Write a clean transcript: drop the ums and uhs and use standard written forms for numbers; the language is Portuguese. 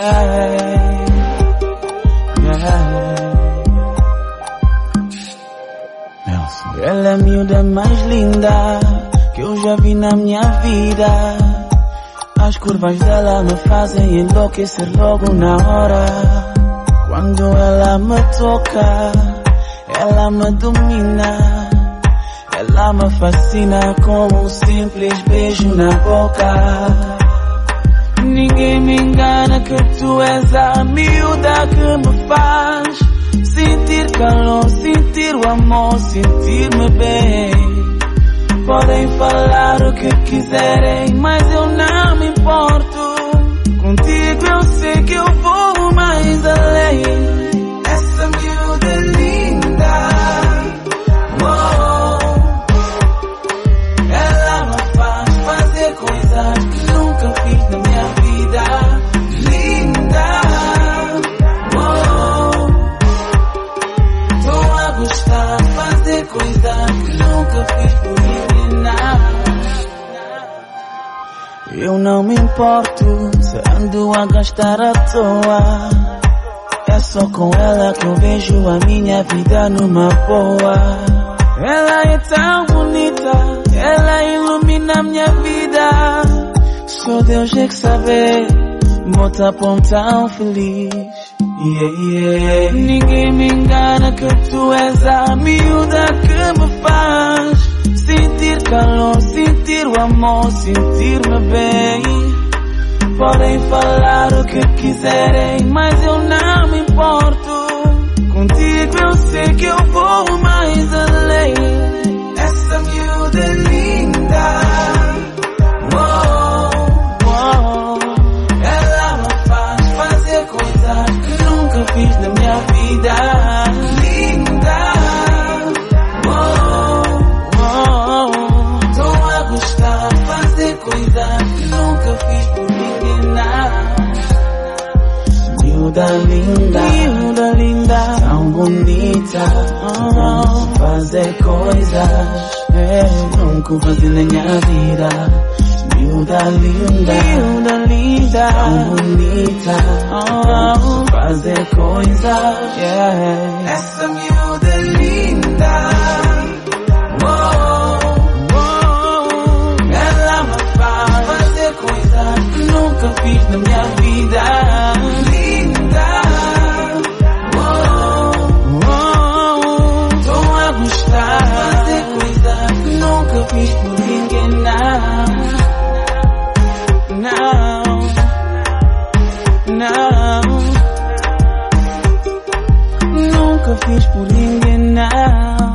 Ela é a miúda mais linda que eu já vi na minha vida. As curvas dela me fazem enlouquecer logo na hora. Quando ela me toca, ela me domina. Ela me fascina com um simples beijo na boca. Ninguém me engana que tu és a miúda que me faz sentir calor, sentir o amor, sentir-me bem. Podem falar o que quiserem, mas eu não me importo. Contigo eu sei que eu vou mais além. Essa miúda é linda, oh. Ela me faz fazer coisas que nunca fiz na minha vida. Linda, oh. Tô a gostar de fazer coisas que nunca fiz por ninguém. Eu não me importo se ando a gastar à toa. É só com ela que eu vejo a minha vida numa boa. Ela é tão bonita, ela ilumina a minha vida. Só Deus é que sabe, me tá tão feliz. Ninguém me engana que tu és a miúda que me faz sentir calor, sentir o amor, sentir-me bem. Podem falar o que quiserem, mas eu não me importo. Contigo eu sei que eu vou mais além. Essa miúda é linda, oh, oh. Ela me faz fazer coisas que nunca fiz na minha vida. Linda, coisas que nunca fiz por ninguém. Miúda linda, miúda linda, tão bonita, vamos fazer coisas nunca fazer na minha vida. Miúda linda, tão bonita, vamos fazer coisas. Essa miúda é linda, nunca fiz na minha vida. Linda, oh, oh. Tô a gostar de fazer coisas que nunca fiz por ninguém. Não, nunca fiz por ninguém, não.